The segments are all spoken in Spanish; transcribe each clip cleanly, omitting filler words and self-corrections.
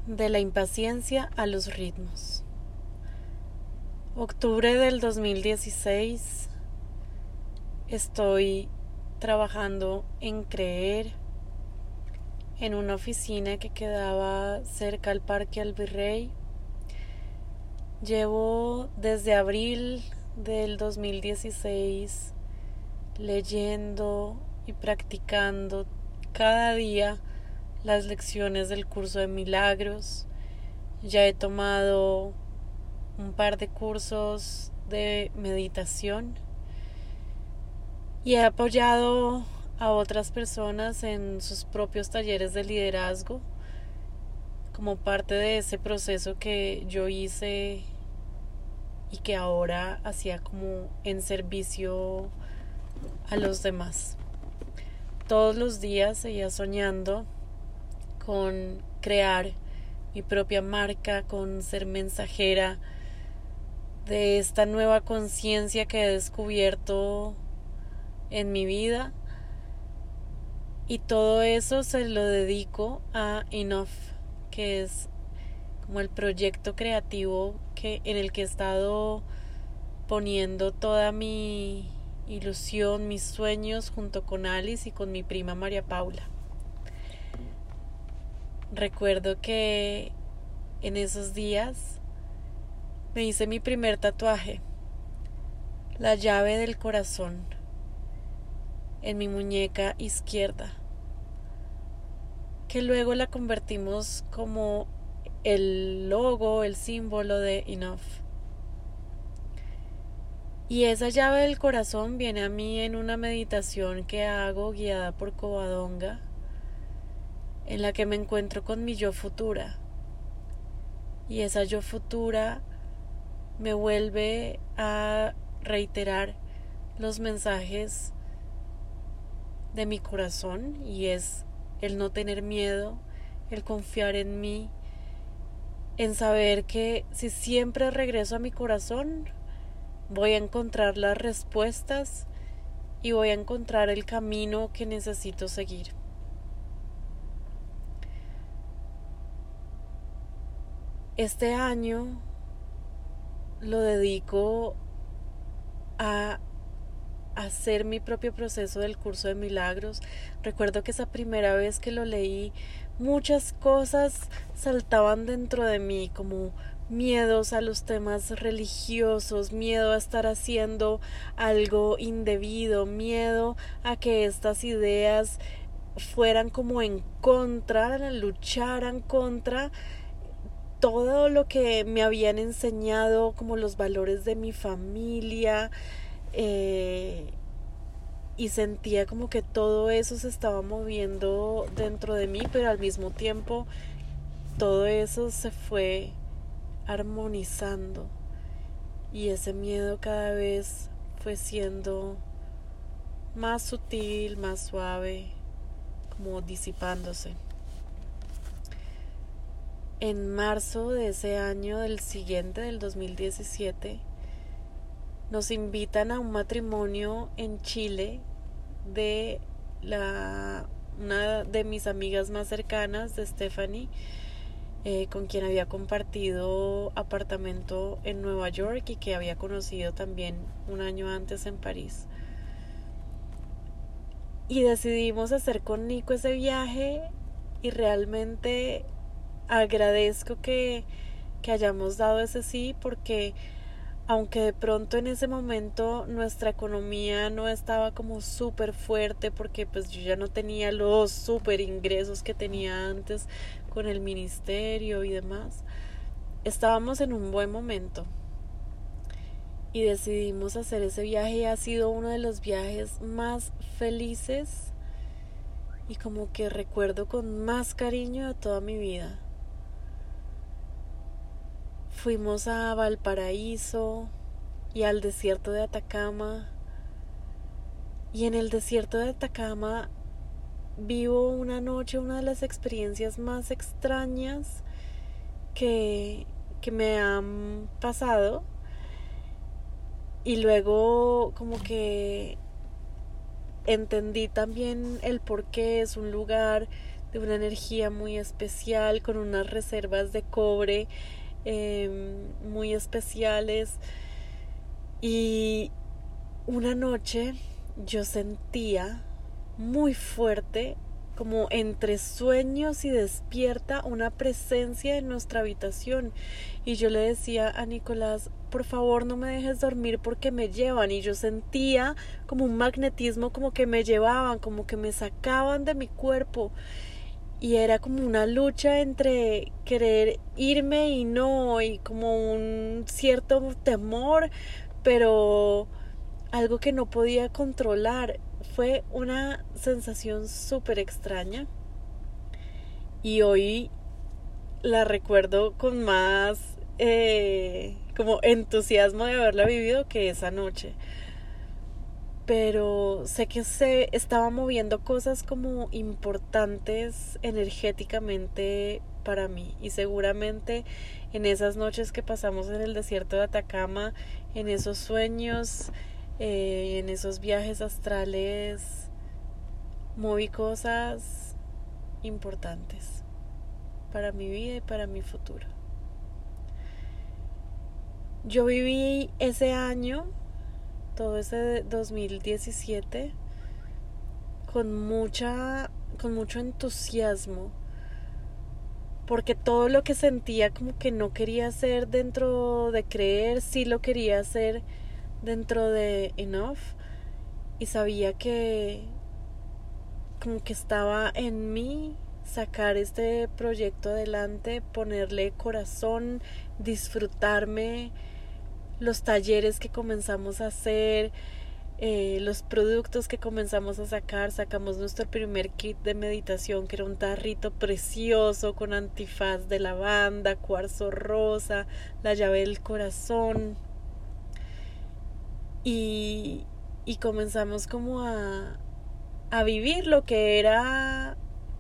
De la impaciencia a los ritmos. Octubre del 2016. Estoy trabajando en Creer en una oficina que quedaba cerca al Parque Al Virrey. Llevo desde abril del 2016 leyendo y practicando cada día las lecciones del curso de milagros. Ya he tomado un par de cursos de meditación y he apoyado a otras personas en sus propios talleres de liderazgo como parte de ese proceso que yo hice y que ahora hacía como en servicio a los demás. Todos los días seguía soñando con crear mi propia marca, con ser mensajera de esta nueva conciencia que he descubierto en mi vida, y todo eso se lo dedico a Enough, que es como el proyecto creativo en el que he estado poniendo toda mi ilusión, mis sueños, junto con Alice y con mi prima María Paula. Recuerdo que en esos días me hice mi primer tatuaje, la llave del corazón, en mi muñeca izquierda, que luego la convertimos como el logo, el símbolo de Enough. Y esa llave del corazón viene a mí en una meditación que hago guiada por Covadonga, en la que me encuentro con mi yo futura. Y esa yo futura me vuelve a reiterar los mensajes de mi corazón, y es el no tener miedo, el confiar en mí, en saber que si siempre regreso a mi corazón voy a encontrar las respuestas y voy a encontrar el camino que necesito seguir. Este año lo dedico a hacer mi propio proceso del curso de milagros. Recuerdo que esa primera vez que lo leí, muchas cosas saltaban dentro de mí, como miedos a los temas religiosos, miedo a estar haciendo algo indebido, miedo a que estas ideas fueran como en contra, lucharan contra todo lo que me habían enseñado, como los valores de mi familia, y sentía como que todo eso se estaba moviendo dentro de mí, pero al mismo tiempo todo eso se fue armonizando y ese miedo cada vez fue siendo más sutil, más suave, como disipándose. En marzo de ese año, del siguiente, del 2017, nos invitan a un matrimonio en Chile de una de mis amigas más cercanas, de Stephanie, con quien había compartido apartamento en Nueva York y que había conocido también un año antes en París. Y decidimos hacer con Nico ese viaje, y realmente agradezco que hayamos dado ese sí, porque aunque de pronto en ese momento nuestra economía no estaba como súper fuerte, porque pues yo ya no tenía los súper ingresos que tenía antes con el ministerio y demás, estábamos en un buen momento y decidimos hacer ese viaje, y ha sido uno de los viajes más felices y como que recuerdo con más cariño de toda mi vida. Fuimos a Valparaíso y al desierto de Atacama, y en el desierto de Atacama vivo una noche, una de las experiencias más extrañas que me han pasado, y luego como que entendí también el por qué. Es un lugar de una energía muy especial, con unas reservas de cobre muy especiales. Y una noche yo sentía muy fuerte, como entre sueños y despierta, una presencia en nuestra habitación. Y yo le decía a Nicolás, por favor no me dejes dormir porque me llevan. Y yo sentía como un magnetismo, como que me llevaban, como que me sacaban de mi cuerpo. Y era como una lucha entre querer irme y no, y como un cierto temor, pero algo que no podía controlar. Fue una sensación súper extraña y hoy la recuerdo con más como entusiasmo de haberla vivido que esa noche. Pero sé que se estaba moviendo cosas como importantes energéticamente para mí, y seguramente en esas noches que pasamos en el desierto de Atacama, en esos sueños, en esos viajes astrales, moví cosas importantes para mi vida y para mi futuro. Yo viví ese año, todo ese 2017, con mucho entusiasmo, porque todo lo que sentía como que no quería hacer dentro de creer, sí lo quería hacer dentro de Enough, y sabía que como que estaba en mí sacar este proyecto adelante, ponerle corazón, disfrutarme los talleres que comenzamos a hacer, los productos que comenzamos a sacar. Sacamos nuestro primer kit de meditación, que era un tarrito precioso con antifaz de lavanda, cuarzo rosa, la llave del corazón, y comenzamos como a vivir lo que era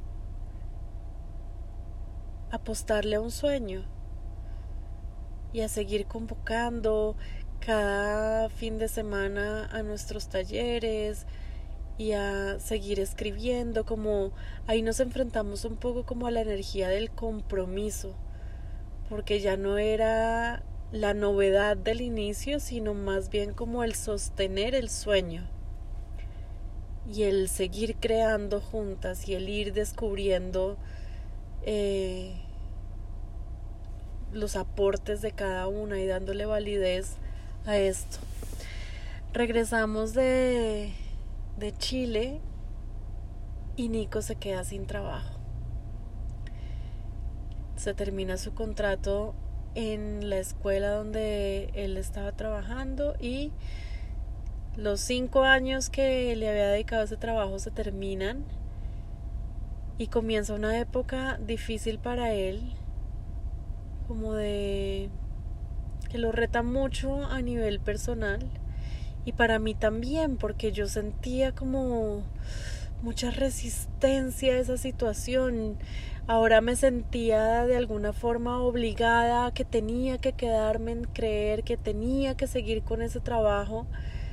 apostarle a un sueño y a seguir convocando cada fin de semana a nuestros talleres y a seguir escribiendo. Como ahí nos enfrentamos un poco como a la energía del compromiso, porque ya no era la novedad del inicio, sino más bien como el sostener el sueño y el seguir creando juntas y el ir descubriendo los aportes de cada una y dándole validez a esto. Regresamos de Chile y Nico se queda sin trabajo. Se termina su contrato en la escuela donde él estaba trabajando, y los 5 años que le había dedicado a ese trabajo se terminan y comienza una época difícil para él, como de que lo reta mucho a nivel personal, y para mí también, porque yo sentía como mucha resistencia a esa situación. Ahora me sentía de alguna forma obligada, que tenía que quedarme en creer, que tenía que seguir con ese trabajo,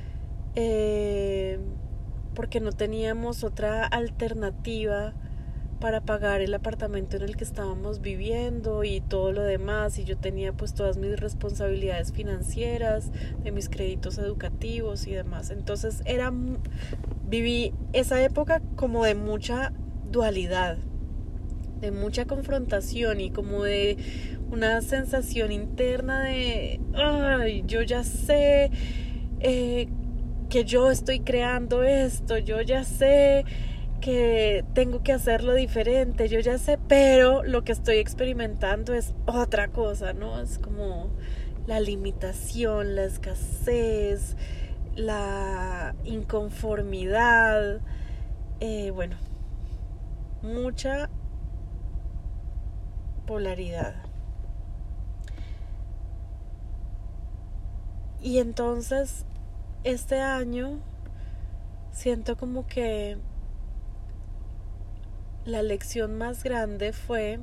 porque no teníamos otra alternativa para pagar el apartamento en el que estábamos viviendo y todo lo demás, y yo tenía pues todas mis responsabilidades financieras, de mis créditos educativos y demás. Entonces viví esa época como de mucha dualidad, de mucha confrontación y como de una sensación interna de ay, yo ya sé que yo estoy creando esto, yo ya sé que tengo que hacerlo diferente, yo ya sé, pero lo que estoy experimentando es otra cosa, ¿no? Es como la limitación, la escasez, la inconformidad, bueno, mucha polaridad. Y entonces este año siento como que la lección más grande fue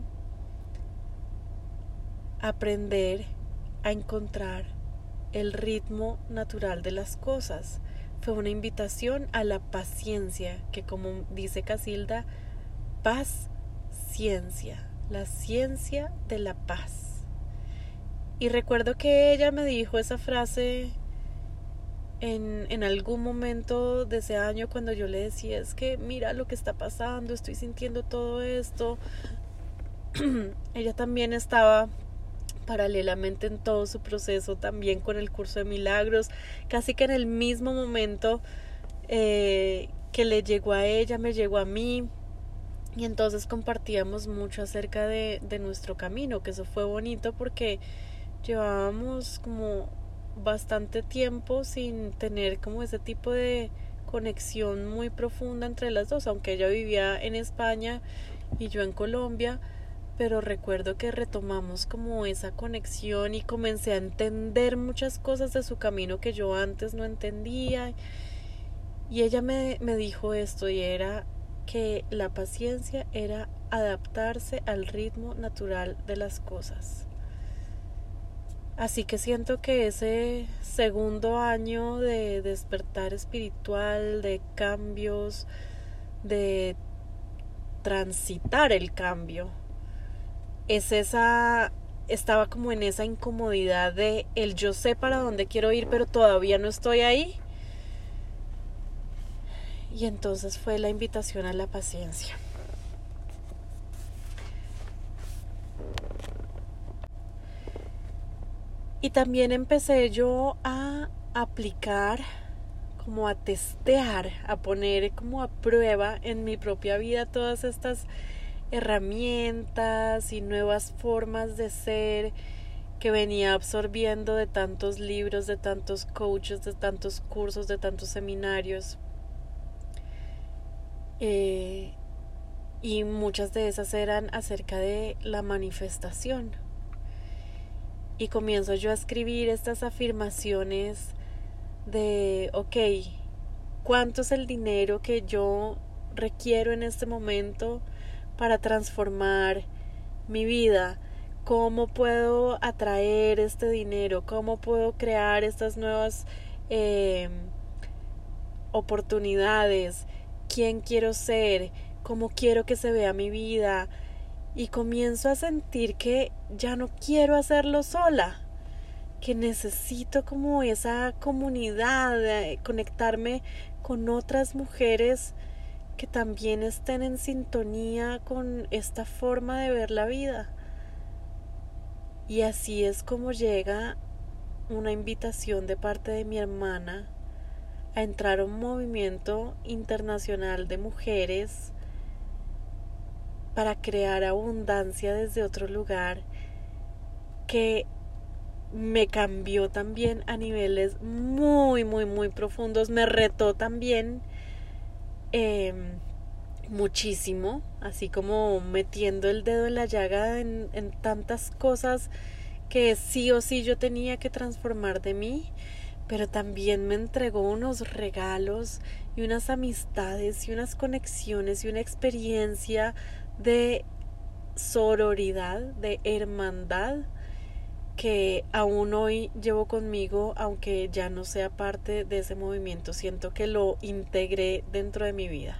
aprender a encontrar el ritmo natural de las cosas. Fue una invitación a la paciencia, que como dice Casilda, paz la ciencia de la paz. Y recuerdo que ella me dijo esa frase en algún momento de ese año, cuando yo le decía, es que mira lo que está pasando, estoy sintiendo todo esto. Ella también estaba paralelamente en todo su proceso, también con el curso de milagros, casi que en el mismo momento que le llegó a ella, me llegó a mí. Y entonces compartíamos mucho acerca de nuestro camino, que eso fue bonito porque llevábamos como bastante tiempo sin tener como ese tipo de conexión muy profunda entre las dos, aunque ella vivía en España y yo en Colombia. Pero recuerdo que retomamos como esa conexión y comencé a entender muchas cosas de su camino que yo antes no entendía. Y ella me dijo esto, y era que la paciencia era adaptarse al ritmo natural de las cosas. Así que siento que ese segundo año de despertar espiritual, de cambios, de transitar el cambio, estaba como en esa incomodidad de el yo sé para dónde quiero ir, pero todavía no estoy ahí. Y entonces fue la invitación a la paciencia. Y también empecé yo a aplicar, como a testear, a poner como a prueba en mi propia vida todas estas herramientas y nuevas formas de ser que venía absorbiendo de tantos libros, de tantos coaches, de tantos cursos, de tantos seminarios. Y muchas de esas eran acerca de la manifestación. Y comienzo yo a escribir estas afirmaciones de, ok, ¿cuánto es el dinero que yo requiero en este momento para transformar mi vida? ¿Cómo puedo atraer este dinero? ¿Cómo puedo crear estas nuevas oportunidades? ¿Quién quiero ser? ¿Cómo quiero que se vea mi vida? Y comienzo a sentir que ya no quiero hacerlo sola, que necesito como esa comunidad, conectarme con otras mujeres que también estén en sintonía con esta forma de ver la vida. Y así es como llega una invitación de parte de mi hermana a entrar a un movimiento internacional de mujeres para crear abundancia desde otro lugar, que me cambió también a niveles muy, muy, muy profundos. Me retó también muchísimo, así como metiendo el dedo en la llaga en tantas cosas que sí o sí yo tenía que transformar de mí, pero también me entregó unos regalos y unas amistades y unas conexiones y una experiencia de sororidad, de hermandad, que aún hoy llevo conmigo, aunque ya no sea parte de ese movimiento. Siento que lo integré dentro de mi vida.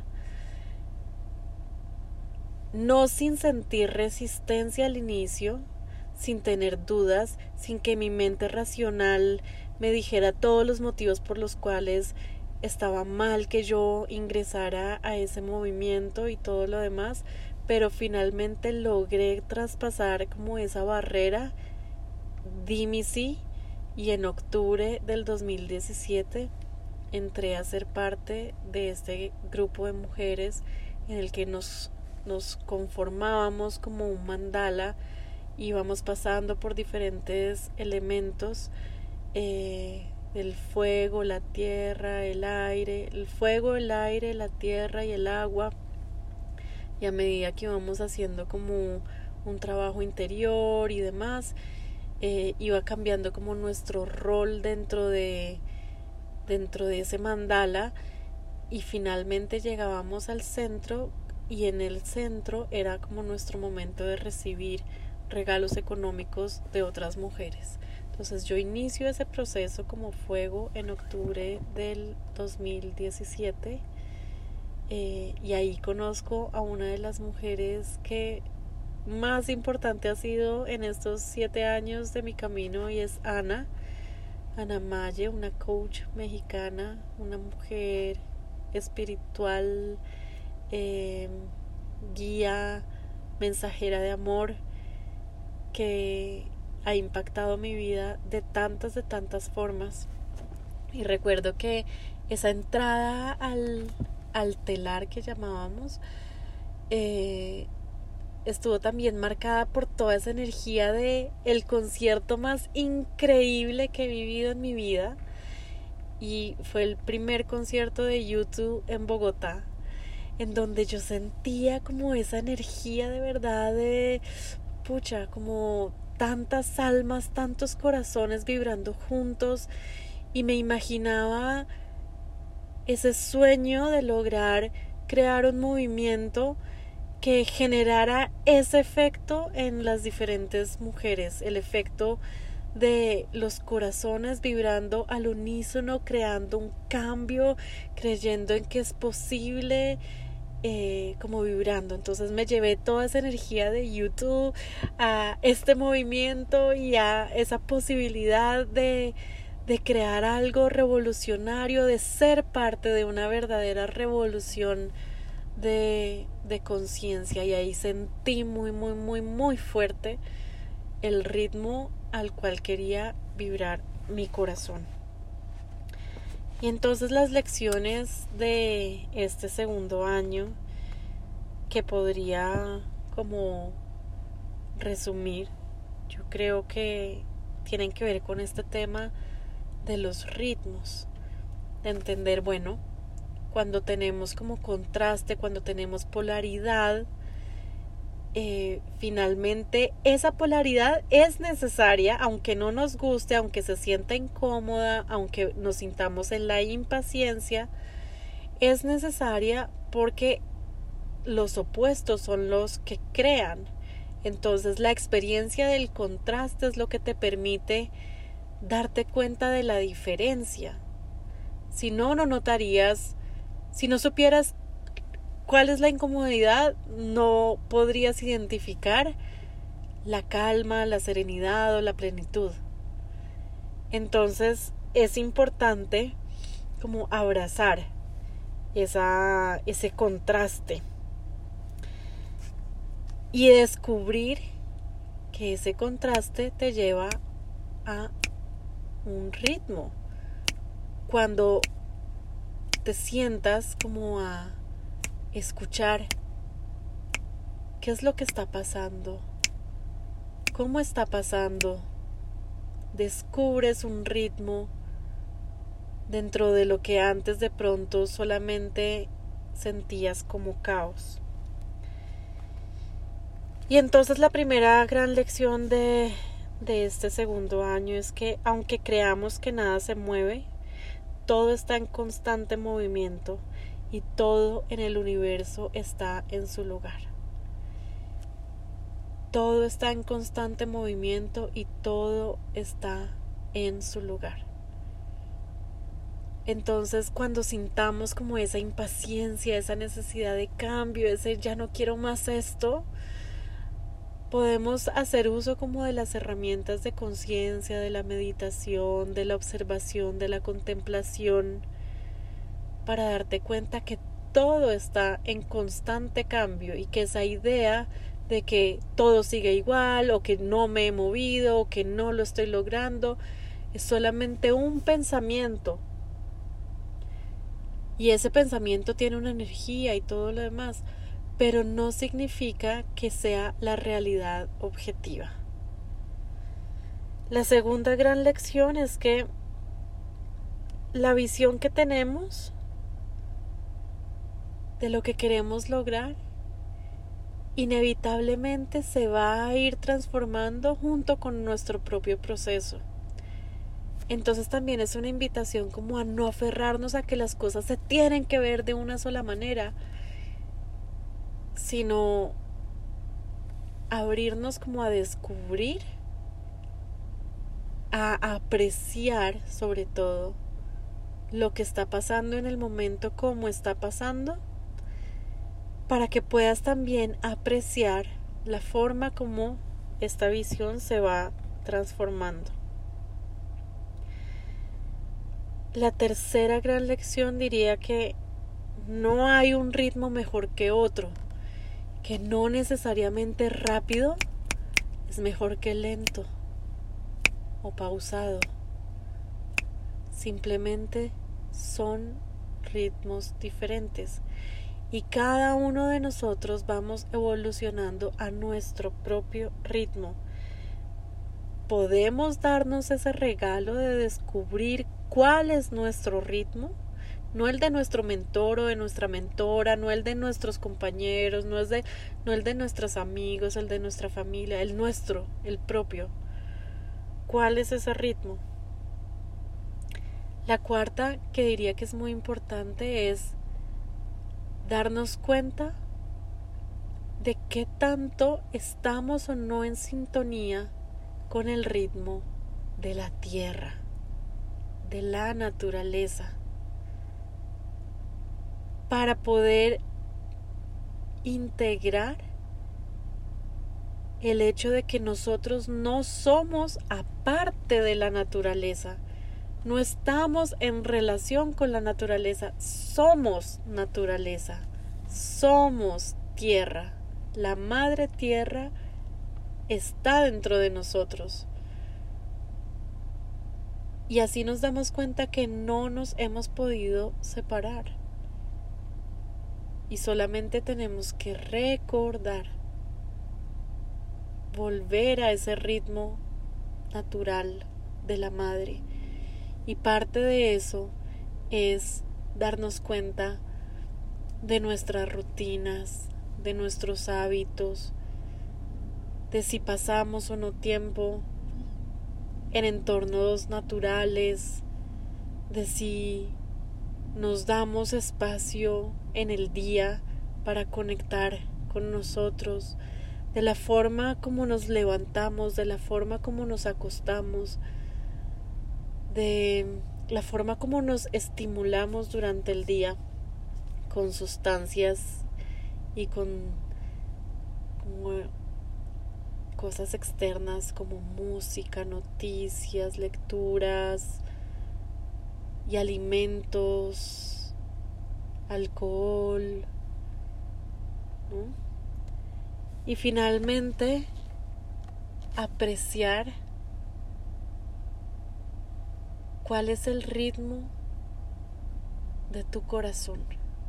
No sin sentir resistencia al inicio, sin tener dudas, sin que mi mente racional me dijera todos los motivos por los cuales estaba mal que yo ingresara a ese movimiento y todo lo demás, pero finalmente logré traspasar como esa barrera, di mi sí, y en octubre del 2017 entré a ser parte de este grupo de mujeres en el que nos conformábamos como un mandala, íbamos pasando por diferentes elementos, el fuego, la tierra, el aire, el fuego, el aire, la tierra y el agua, y a medida que íbamos haciendo como un trabajo interior y demás, iba cambiando como nuestro rol dentro de ese mandala, y finalmente llegábamos al centro, y en el centro era como nuestro momento de recibir regalos económicos de otras mujeres. Entonces yo inicio ese proceso como fuego en octubre del 2017 y ahí conozco a una de las mujeres que más importante ha sido en estos 7 años de mi camino, y es Ana Maye, una coach mexicana, una mujer espiritual, guía, mensajera de amor, que ha impactado mi vida de tantas formas. Y recuerdo que esa entrada al telar que llamábamos estuvo también marcada por toda esa energía de el concierto más increíble que he vivido en mi vida, y fue el primer concierto de YouTube en Bogotá, en donde yo sentía como esa energía de verdad de pucha, como tantas almas, tantos corazones vibrando juntos, y me imaginaba ese sueño de lograr crear un movimiento que generara ese efecto en las diferentes mujeres, el efecto de los corazones vibrando al unísono, creando un cambio, creyendo en que es posible, como vibrando. Entonces me llevé toda esa energía de YouTube a este movimiento y a esa posibilidad de crear algo revolucionario, de ser parte de una verdadera revolución de conciencia. Y ahí sentí muy fuerte el ritmo al cual quería vibrar mi corazón. Y entonces las lecciones de este segundo año, que podría como resumir, yo creo que tienen que ver con este tema de los ritmos, de entender, bueno, cuando tenemos como contraste, cuando tenemos polaridad, finalmente esa polaridad es necesaria, aunque no nos guste, aunque se sienta incómoda, aunque nos sintamos en la impaciencia, es necesaria porque los opuestos son los que crean. Entonces la experiencia del contraste es lo que te permite darte cuenta de la diferencia. Si no notarías, si no supieras cuál es la incomodidad, no podrías identificar la calma, la serenidad o la plenitud. Entonces es importante como abrazar ese contraste y descubrir que ese contraste te lleva a un ritmo. Cuando te sientas como a escuchar qué es lo que está pasando, cómo está pasando, descubres un ritmo dentro de lo que antes de pronto solamente sentías como caos. Y entonces la primera gran lección de este segundo año es que aunque creamos que nada se mueve, todo está en constante movimiento y todo en el universo está en su lugar. Todo está en constante movimiento y todo está en su lugar. Entonces, cuando sintamos como esa impaciencia, esa necesidad de cambio, ese ya no quiero más esto, podemos hacer uso como de las herramientas de conciencia, de la meditación, de la observación, de la contemplación, para darte cuenta que todo está en constante cambio y que esa idea de que todo sigue igual, o que no me he movido, o que no lo estoy logrando, es solamente un pensamiento. Y ese pensamiento tiene una energía y todo lo demás, pero no significa que sea la realidad objetiva. La segunda gran lección es que la visión que tenemos de lo que queremos lograr inevitablemente se va a ir transformando junto con nuestro propio proceso. Entonces también es una invitación como a no aferrarnos a que las cosas se tienen que ver de una sola manera, sino abrirnos como a descubrir, a apreciar sobre todo lo que está pasando en el momento, cómo está pasando, para que puedas también apreciar la forma como esta visión se va transformando. La tercera gran lección diría que no hay un ritmo mejor que otro, que no necesariamente rápido es mejor que lento o pausado. Simplemente son ritmos diferentes y cada uno de nosotros vamos evolucionando a nuestro propio ritmo. ¿Podemos darnos ese regalo de descubrir cuál es nuestro ritmo? No el de nuestro mentor o de nuestra mentora, no el de nuestros compañeros, no el de nuestros amigos, el de nuestra familia, el nuestro, el propio. ¿Cuál es ese ritmo? La cuarta, que diría que es muy importante, es darnos cuenta de qué tanto estamos o no en sintonía con el ritmo de la tierra, de la naturaleza, para poder integrar el hecho de que nosotros no somos aparte de la naturaleza, no estamos en relación con la naturaleza, somos naturaleza, somos tierra, la madre tierra está dentro de nosotros. Y así nos damos cuenta que no nos hemos podido separar. Y solamente tenemos que recordar, volver a ese ritmo natural de la madre. Y parte de eso es darnos cuenta de nuestras rutinas, de nuestros hábitos, de si pasamos o no tiempo en entornos naturales, de si nos damos espacio en el día para conectar con nosotros, de la forma como nos levantamos, de la forma como nos acostamos, de la forma como nos estimulamos durante el día con sustancias y con cosas externas como música, noticias, lecturas y alimentos, alcohol, ¿no? Y finalmente apreciar cuál es el ritmo de tu corazón.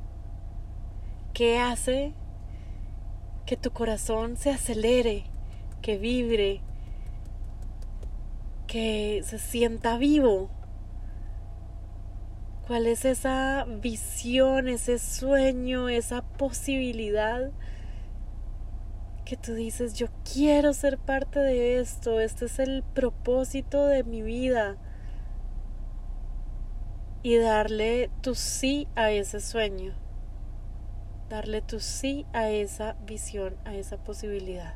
¿Qué hace que tu corazón se acelere, que vibre, que se sienta vivo? ¿Cuál es esa visión, ese sueño, esa posibilidad que tú dices, yo quiero ser parte de esto, este es el propósito de mi vida? Y darle tu sí a ese sueño, darle tu sí a esa visión, a esa posibilidad.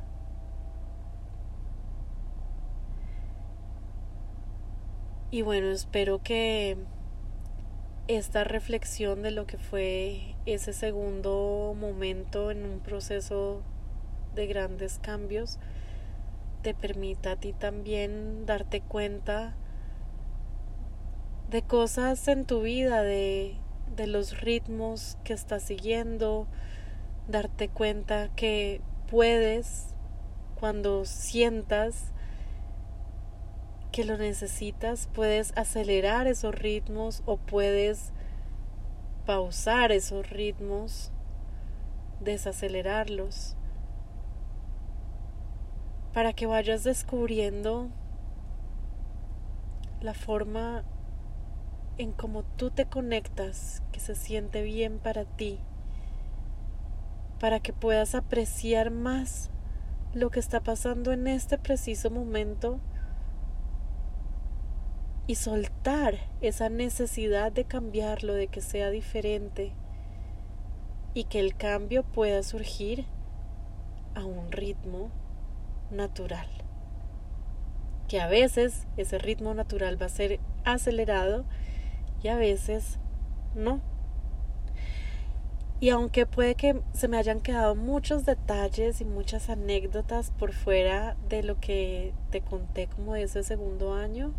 Y bueno, espero que esta reflexión de lo que fue ese segundo momento en un proceso de grandes cambios te permita a ti también darte cuenta de cosas en tu vida, de los ritmos que estás siguiendo, darte cuenta que puedes, cuando sientas que lo necesitas, puedes acelerar esos ritmos o puedes pausar esos ritmos, desacelerarlos, para que vayas descubriendo la forma en cómo tú te conectas, que se siente bien para ti, para que puedas apreciar más lo que está pasando en este preciso momento y soltar esa necesidad de cambiarlo, de que sea diferente y que el cambio pueda surgir a un ritmo natural, que a veces ese ritmo natural va a ser acelerado y a veces no. Y aunque puede que se me hayan quedado muchos detalles y muchas anécdotas por fuera de lo que te conté como de ese segundo año,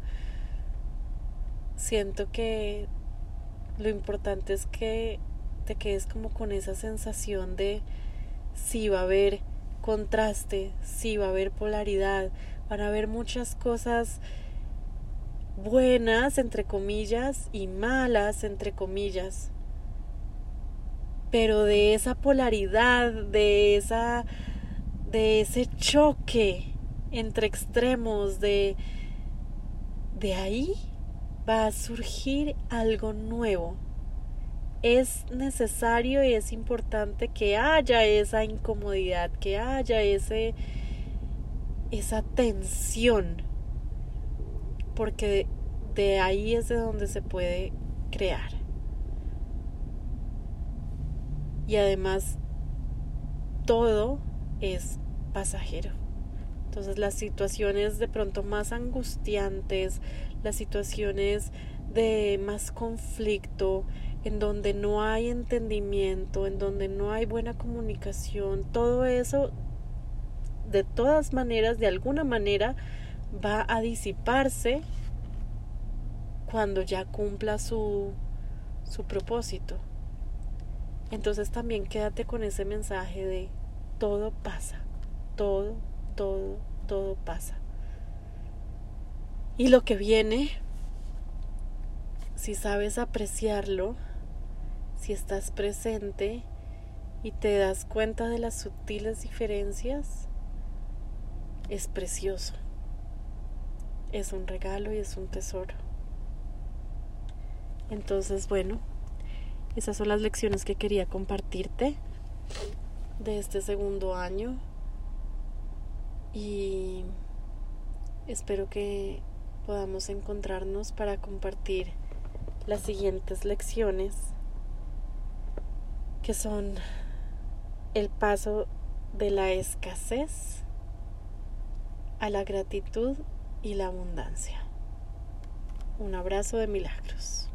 siento que lo importante es que te quedes como con esa sensación de sí va a haber contraste, sí va a haber polaridad, van a haber muchas cosas buenas entre comillas y malas entre comillas, pero de esa polaridad, de ese choque entre extremos, de ahí va a surgir algo nuevo. Es necesario y es importante que haya esa incomodidad, que haya esa tensión, porque de ahí es de donde se puede crear. Y además todo es pasajero. Entonces las situaciones de pronto más angustiantes, las situaciones de más conflicto, en donde no hay entendimiento, en donde no hay buena comunicación, todo eso de todas maneras, de alguna manera, va a disiparse cuando ya cumpla su propósito. Entonces también quédate con ese mensaje de todo pasa, todo pasa. Y lo que viene, si sabes apreciarlo, si estás presente y te das cuenta de las sutiles diferencias, es precioso. Es un regalo y es un tesoro. Entonces, bueno, esas son las lecciones que quería compartirte de este segundo año. Y espero que podamos encontrarnos para compartir las siguientes lecciones, que son el paso de la escasez a la gratitud y la abundancia. Un abrazo de milagros.